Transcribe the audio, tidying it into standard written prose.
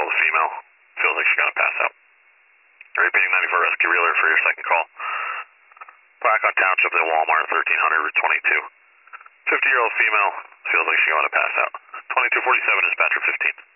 50-year-old female. Feels like she's going to pass out. Repeating 94 Rescue Wheeler for your second call. Blackhawk Township at Walmart, 1300 Route 22. 50-year-old female. Feels like she's going to pass out. 2247, dispatcher 15.